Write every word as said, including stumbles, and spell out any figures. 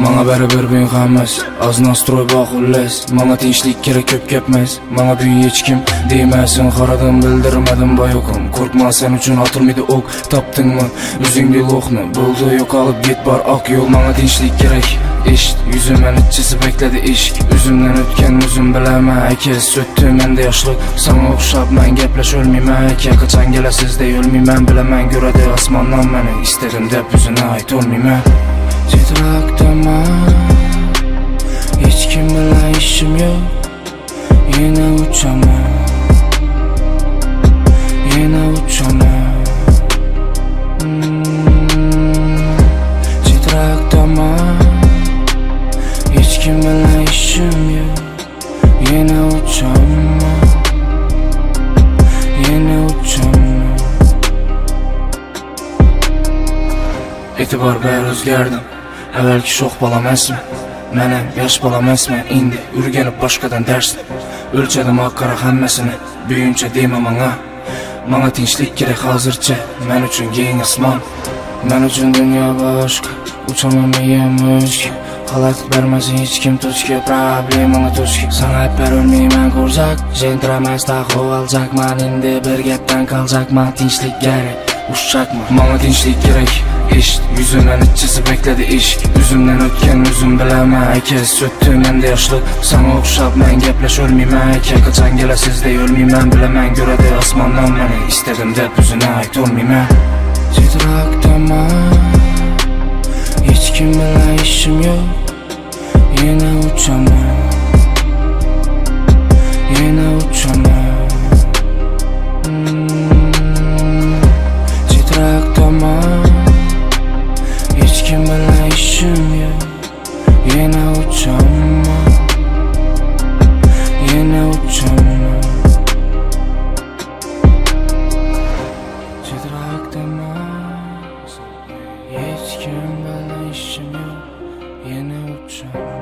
Manga baribir buyun hammas, az nastroy baxullas. Manga tinchlik kerak, ko'p gapmas. Manga buyun hech kim deymasin, qaradim bildirmadim boyoqim. Qo'rqma, sen uchun otilmaydi ok, topdingmi o'zingni lo'qni? Bo'ldi yo'qolib git bor oq yo'l. Manga tinchlik kerak, eshit, yuzimdan ichisi bekladi ishq. O'zimdan o'tgan o'zim bilaman, aka so'tdi menda yoshlik. Sana o'xshab men gaplash o'lmayman, aka qachon kelasiz deb o'lmayman. Bilaman ko'radi osmondan meni, istadim deb o'zini aytolmayman. Titrakdaman, hech kim bilan ishim yo'q. Yana uchaman, yana uchaman. Titrakdaman, hech kim bilan ishim yo'q. Yana uchaman, yana uchaman. E'tibor ber o'zgardim. Avvalgi sho'x bola emasman, men ham yosh bola emasman. Endi o'rganib boshqadan dars o'lchadim oqqara hammasini. Buyuncha deyma menga, menga tinchlik kerak hozircha. Men uchun keng osmon, men uchun dunyo boshqa. Uchaman men mushk, xalaqit bermasin hech kim to'chga. Problemani to'chga san'at berolmayman ko'rzak. Jentramas taxov olacak, men endi bir gapdan qolacakman. Tinchlik kerak, ushakma. Menga tinchlik kerak, eshit, yuzimdan ichisi bekladi ishq. O'zimdan o'tgan o'zim bilaman, aka so'tdi menda yoshlik. Sana o'xshab men gaplash o'lmayman, aka qachon kelasiz deb o'lmayman. Bilaman ko'radi osmondan meni, istadim deb o'zini aytolmayman. Titrakdaman, hech kim bilan ishim yo'q. Yana uchaman, yana uchaman. Titrakdaman, hech kim bilan ishim yo'q. Yana uchaman, yana uchaman. Titrakdaman, hech kim bilan ishim yo'q. Yana uchaman.